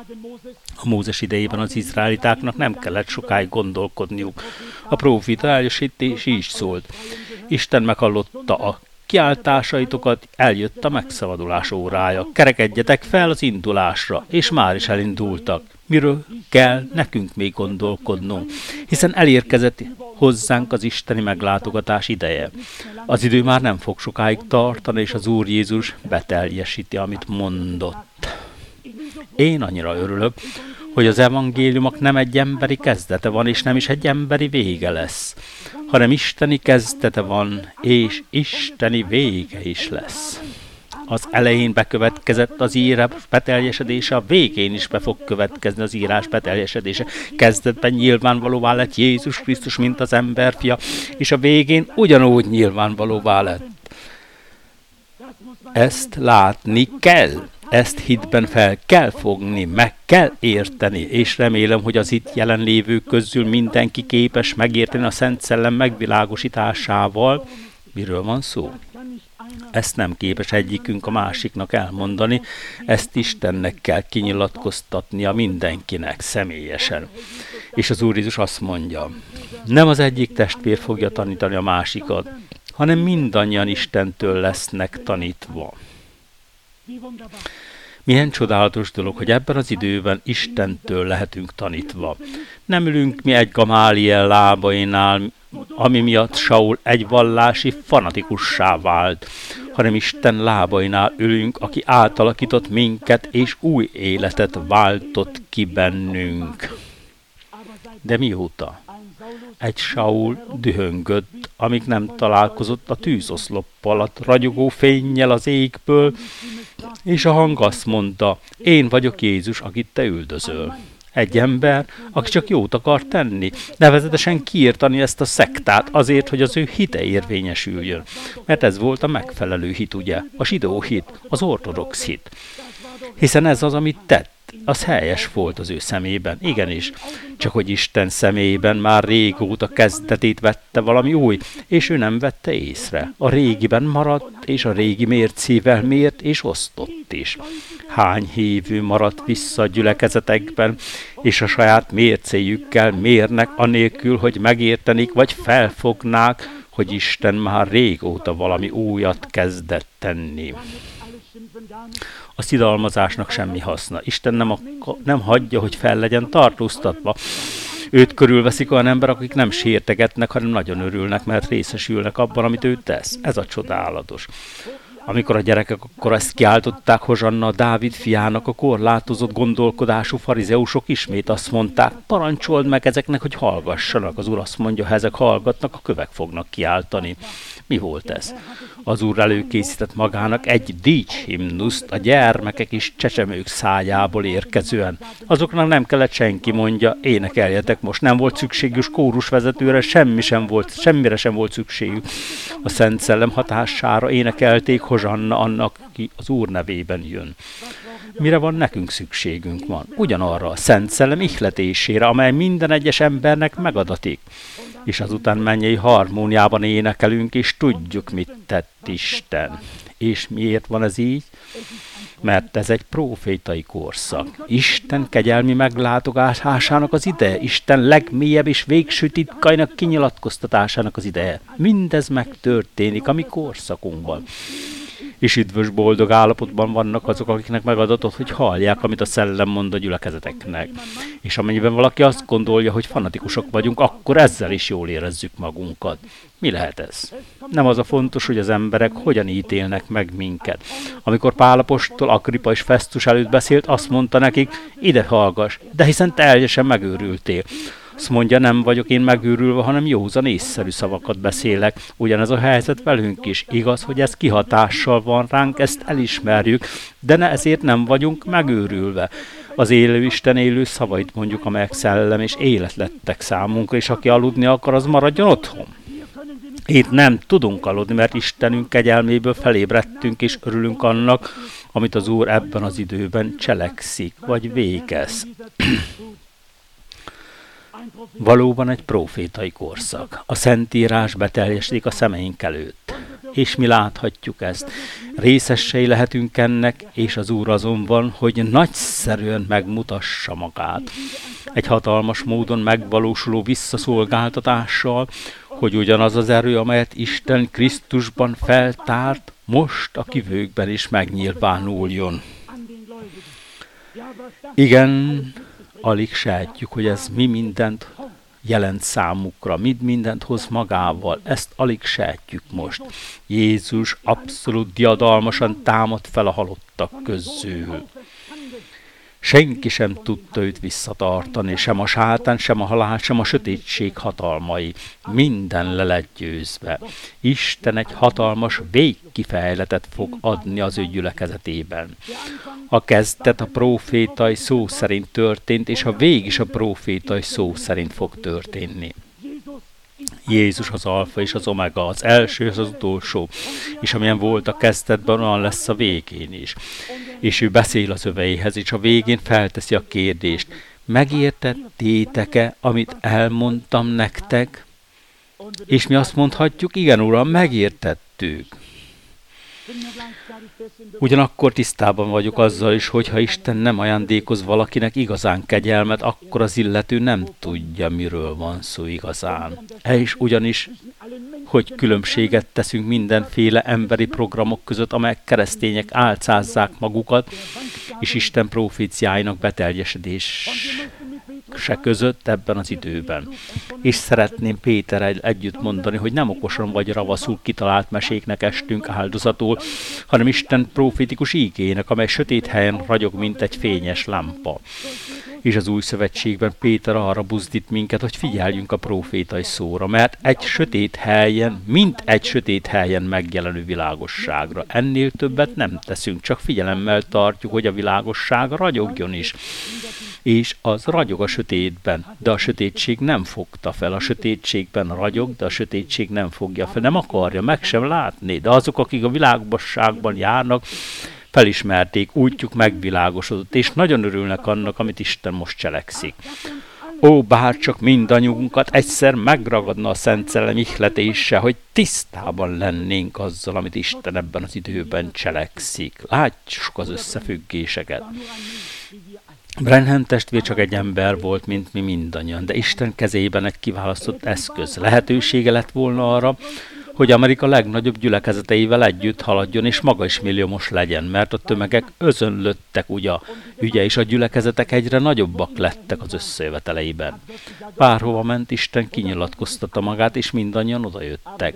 A Mózes idejében az izraelitáknak nem kellett sokáig gondolkodniuk. A próféta eljött így szólt: Isten meghallotta a kiáltásaitokat, eljött a megszabadulás órája. Kerekedjetek fel az indulásra, és már is elindultak. Miről kell nekünk még gondolkodnunk, hiszen elérkezett hozzánk az isteni meglátogatás ideje. Az idő már nem fog sokáig tartani, és az Úr Jézus beteljesíti, amit mondott. Én annyira örülök, hogy az evangéliumok nem egy emberi kezdete van, és nem is egy emberi vége lesz, hanem isteni kezdete van, és isteni vége is lesz. Az elején bekövetkezett az írás beteljesedése, a végén is be fog következni az írás beteljesedése. Kezdetben nyilvánvalóvá lett Jézus Krisztus, mint az emberfia, és a végén ugyanúgy nyilvánvalóvá lett. Ezt látni kell, ezt hitben fel kell fogni, meg kell érteni, és remélem, hogy az itt jelenlévők közül mindenki képes megérteni a Szent Szellem megvilágosításával, miről van szó. Ezt nem képes egyikünk a másiknak elmondani, ezt Istennek kell kinyilatkoztatnia mindenkinek személyesen. És az Úr Jézus azt mondja: nem az egyik testvér fogja tanítani a másikat, hanem mindannyian Istentől lesznek tanítva. Milyen csodálatos dolog, hogy ebben az időben Istentől lehetünk tanítva. Nem ülünk mi egy Gamáliel lábainál, ami miatt Saul egy vallási fanatikussá vált, hanem Isten lábainál ülünk, aki átalakított minket, és új életet váltott ki bennünk. De mióta? Egy Saul dühöngött, amíg nem találkozott a tűzoszloppal, a ragyogó fénnyel az égből, és a hang azt mondta: én vagyok Jézus, akit te üldözöl. Egy ember, aki csak jót akar tenni, nevezetesen kiirtani ezt a szektát azért, hogy az ő hite érvényesüljön. Mert ez volt a megfelelő hit, ugye? A zsidó hit, az ortodox hit. Hiszen ez az, amit tett, az helyes volt az ő szemében. Igenis, csak hogy Isten szemében már régóta kezdetét vette valami új, és ő nem vette észre. A régiben maradt, és a régi mércével mért, és osztott is. Hány hívő maradt vissza a gyülekezetekben, és a saját mércéjükkel mérnek anélkül, hogy megértenék, vagy felfognák, hogy Isten már régóta valami újat kezdett tenni. A szidalmazásnak semmi haszna. Isten nem hagyja, hogy fel legyen tartóztatva. Őt körülveszik olyan emberek, akik nem sértegetnek, hanem nagyon örülnek, mert részesülnek abban, amit ő tesz. Ez a csodálatos. Amikor a gyerekek akkor ezt kiáltották Hozsanna, Dávid fiának, a korlátozott gondolkodású farizeusok ismét azt mondták, parancsold meg ezeknek, hogy hallgassanak. Az Úr azt mondja, ha ezek hallgatnak, a kövek fognak kiáltani. Mi volt ez? Az Úr előkészített magának egy díjhimnuszt a gyermekek és csecsemők szájából érkezően. Azoknak nem kellett senki mondja, énekeljetek most. Nem volt szükségük kórusvezetőre, semmire sem volt szükségük. A Szent Szellem hatására énekelték Hozsanna annak, aki az Úr nevében jön. Mire van nekünk szükségünk van? Ugyanarra a Szent Szellem ihletésére, amely minden egyes embernek megadatik. És azután mennyei harmóniában énekelünk, és tudjuk, mit tett Isten. És miért van ez így? Mert ez egy prófétai korszak. Isten kegyelmi meglátogatásának az ideje, Isten legmélyebb és végső titkainak kinyilatkoztatásának az ideje. Mindez megtörténik a mi korszakunkban. És üdvös, boldog állapotban vannak azok, akiknek megadatott, hogy hallják, amit a Szellem mond a gyülekezeteknek. És amennyiben valaki azt gondolja, hogy fanatikusok vagyunk, akkor ezzel is jól érezzük magunkat. Mi lehet ez? Nem az a fontos, hogy az emberek hogyan ítélnek meg minket. Amikor Pál apostol Agrippa és Festus előtt beszélt, azt mondta nekik, ide hallgass, de hiszen teljesen megőrültél. Azt mondja, nem vagyok én megőrülve, hanem józan észszerű szavakat beszélek. Ugyanez a helyzet velünk is. Igaz, hogy ez kihatással van ránk, ezt elismerjük, de ezért nem vagyunk megőrülve. Az élő Isten élő szavait mondjuk, amelyek szellem és élet lettek számunkra, és aki aludni akar, az maradjon otthon. Itt nem tudunk aludni, mert Istenünk kegyelméből felébredtünk, és örülünk annak, amit az Úr ebben az időben cselekszik, vagy végez. Valóban egy prófétai korszak. A Szentírás beteljesedik a szemeink előtt. És mi láthatjuk ezt. Részessei lehetünk ennek, és az Úr azon van, hogy nagyszerűen megmutassa magát. Egy hatalmas módon megvalósuló visszaszolgáltatással, hogy ugyanaz az erő, amelyet Isten Krisztusban feltárt, most a kivőkben is megnyilvánuljon. Igen, alig sejtjük, hogy ez mi mindent jelent számukra, mindent hoz magával, ezt alig sejtjük most. Jézus abszolút diadalmasan támad fel a halottak közül. Senki sem tudta őt visszatartani, sem a sátán, sem a halál, sem a sötétség hatalmai. Minden le lett győzve. Isten egy hatalmas végkifejletet fog adni az ő gyülekezetében. A kezdet a prófétai szó szerint történt, és a vég is a prófétai szó szerint fog történni. Jézus az alfa és az omega, az első és az utolsó, és amilyen volt a kezdetben, olyan lesz a végén is. És ő beszél az öveihez, és a végén felteszi a kérdést, megértettétek-e, amit elmondtam nektek? És mi azt mondhatjuk, igen, Uram, megértettük. Ugyanakkor tisztában vagyok azzal is, hogy ha Isten nem ajándékoz valakinek igazán kegyelmet, akkor az illető nem tudja, miről van szó igazán. És ugyanis, hogy különbséget teszünk mindenféle emberi programok között, amelyek keresztények álcázzák magukat, és Isten proféciáinak beteljesedése között ebben az időben. És szeretném Péterrel együtt mondani, hogy nem okosan vagy ravaszul kitalált meséknek estünk áldozatul, hanem Isten profétikus ígének, amely sötét helyen ragyog, mint egy fényes lámpa. És az új szövetségben Péter arra buzdít minket, hogy figyeljünk a profétai szóra, mert egy sötét helyen megjelenő világosságra. Ennél többet nem teszünk, csak figyelemmel tartjuk, hogy a világosság ragyogjon is. És az ragyog a sötétben, de a sötétség nem fogta fel. A sötétségben ragyog, de a sötétség nem fogja fel. Nem akarja, meg sem látni. De azok, akik a világosságban járnak, felismerték, útjuk megvilágosodott, és nagyon örülnek annak, amit Isten most cselekszik. Ó, bárcsak mindannyiunkat egyszer megragadna a Szent Szellem ihletése, hogy tisztában lennénk azzal, amit Isten ebben az időben cselekszik. Látjuk az összefüggéseket. Branham testvér csak egy ember volt, mint mi mindannyian, de Isten kezében egy kiválasztott eszköz. Lehetősége lett volna arra, hogy Amerika legnagyobb gyülekezeteivel együtt haladjon, és maga is milliómos legyen, mert a tömegek özönlöttek, ügye, és a gyülekezetek egyre nagyobbak lettek az összejöveteleiben. Bárhova ment, Isten kinyilatkoztatta magát, és mindannyian odajöttek.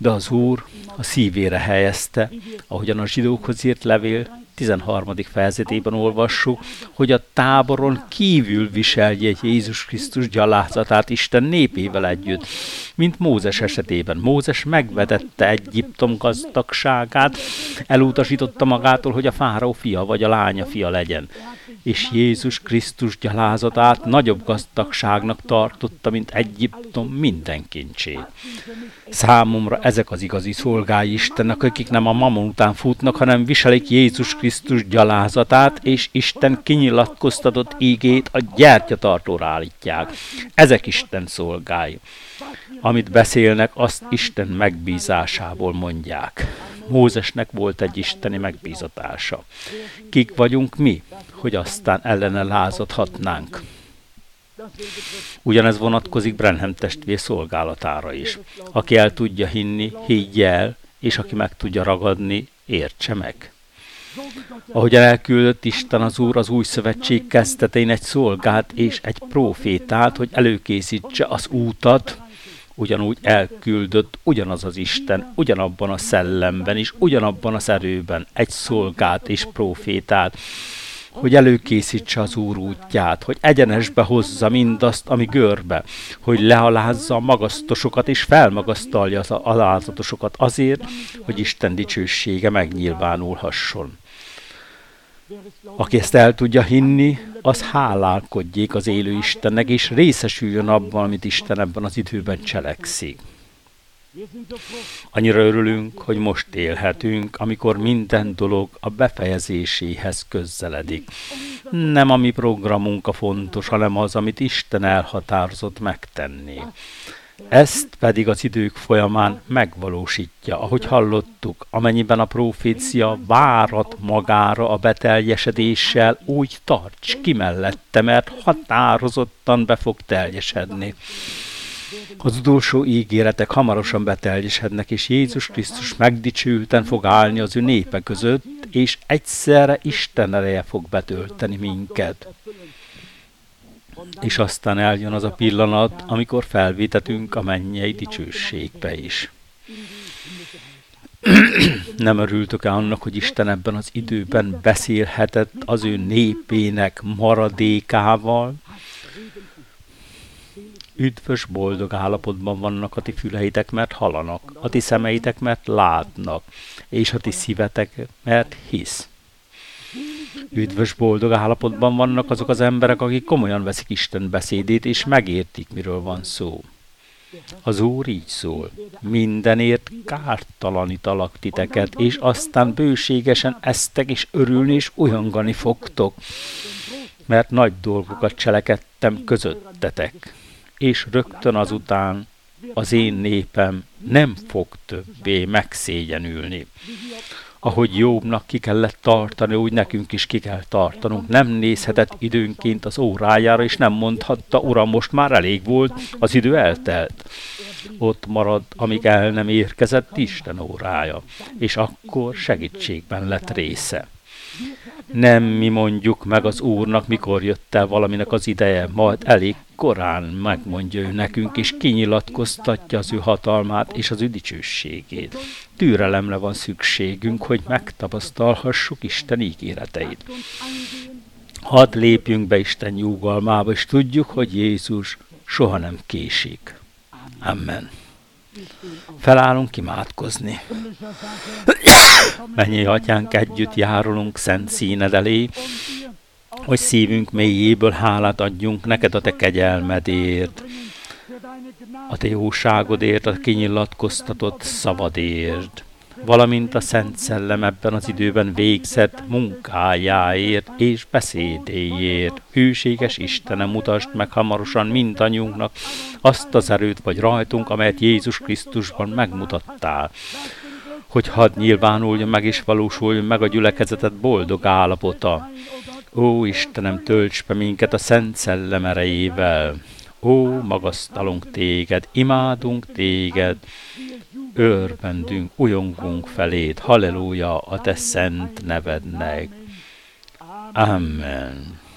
De az Úr a szívére helyezte, ahogyan a zsidókhoz írt levél 13. fejezetében olvassuk, hogy a táboron kívül viselje Jézus Krisztus gyalázatát Isten népével együtt, mint Mózes esetében. Mózes megvetette Egyiptom gazdagságát, elutasította magától, hogy a fáraó fia vagy a lánya fia legyen. És Jézus Krisztus gyalázatát nagyobb gazdagságnak tartotta, mint Egyiptom minden kincsét. Számomra ezek az igazi szolgái Istennek, akik nem a mamon után futnak, hanem viselik Jézus Krisztus gyalázatát, és Isten kinyilatkoztatott ígét a gyertyatartóra állítják. Ezek Isten szolgái. Amit beszélnek, azt Isten megbízásából mondják. Mózesnek volt egy isteni megbízatása. Kik vagyunk mi, hogy aztán ellene lázadhatnánk? Ugyanez vonatkozik Branham testvér szolgálatára is. Aki el tudja hinni, higgye el, és aki meg tudja ragadni, értse meg. Ahogyan elküldött Isten az Úr az új szövetség kezdetén egy szolgát és egy prófétát, hogy előkészítse az útat, ugyanúgy elküldött ugyanaz az Isten, ugyanabban a szellemben és ugyanabban az erőben egy szolgát és prófétát, hogy előkészítse az Úr útját, hogy egyenesbe hozza mindazt, ami görbe, hogy lealázza a magasztosokat és felmagasztalja az alázatosokat azért, hogy Isten dicsősége megnyilvánulhasson. Aki ezt el tudja hinni, az hálálkodjék az élő Istennek, és részesüljön abban, amit Isten ebben az időben cselekszik. Annyira örülünk, hogy most élhetünk, amikor minden dolog a befejezéséhez közeledik. Nem a mi programunk a fontos, hanem az, amit Isten elhatározott megtenni. Ezt pedig az idők folyamán megvalósítja, ahogy hallottuk, amennyiben a profécia várat magára a beteljesedéssel, úgy tarts ki mellette, mert határozottan be fog teljesedni. Az utolsó ígéretek hamarosan beteljesednek, és Jézus Krisztus megdicsülten fog állni az ő népe között, és egyszerre Isten ereje fog betölteni minket. És aztán eljön az a pillanat, amikor felvétetünk a mennyei dicsőségbe is. Nem örültök-e annak, hogy Isten ebben az időben beszélhetett az ő népének maradékával? Üdvös, boldog állapotban vannak a ti füleitek, mert hallanak, a ti szemeitek, mert látnak, és a ti szívetek, mert hisz. Üdvös, boldog állapotban vannak azok az emberek, akik komolyan veszik Isten beszédét, és megértik, miről van szó. Az Úr így szól: mindenért kártalanítalak titeket, és aztán bőségesen esztek, és örülni, és olyanogani fogtok, mert nagy dolgokat cselekedtem közöttetek. És rögtön azután az én népem nem fog többé megszégyenülni. Ahogy Jobbnak ki kellett tartani, úgy nekünk is ki kell tartanunk. Nem nézhetett időnként az órájára, és nem mondhatta: Uram, most már elég volt, az idő eltelt. Ott marad, amíg el nem érkezett Isten órája, és akkor segítségben lett része. Nem mi mondjuk meg az Úrnak, mikor jött el valaminek az ideje, majd elég korán megmondja ő nekünk, és kinyilatkoztatja az ő hatalmát és az ő dicsőségét. Türelemre van szükségünk, hogy megtapasztalhassuk Isten ígéreteit. Hadd lépjünk be Isten nyugalmába, és tudjuk, hogy Jézus soha nem késik. Amen. Felállunk imádkozni. Mennyei Atyánk, együtt járulunk szent színed elé, hogy szívünk mélyéből hálát adjunk neked a te kegyelmedért, a te jóságodért, a kinyilatkoztatott szavadért, valamint a Szent Szellem ebben az időben végzett munkájáért és beszédéért. Hűséges Istenem, mutasd meg hamarosan mindannyiunknak azt az erőt vagy rajtunk, amelyet Jézus Krisztusban megmutattál, hogy hadd nyilvánuljon meg és valósuljon meg a gyülekezetet boldog állapota. Ó, Istenem, tölts be minket a Szent Szellem erejével. Ó, magasztalunk téged, imádunk téged, örvendünk, ujjongunk feléd, halleluja a te szent nevednek. Amen.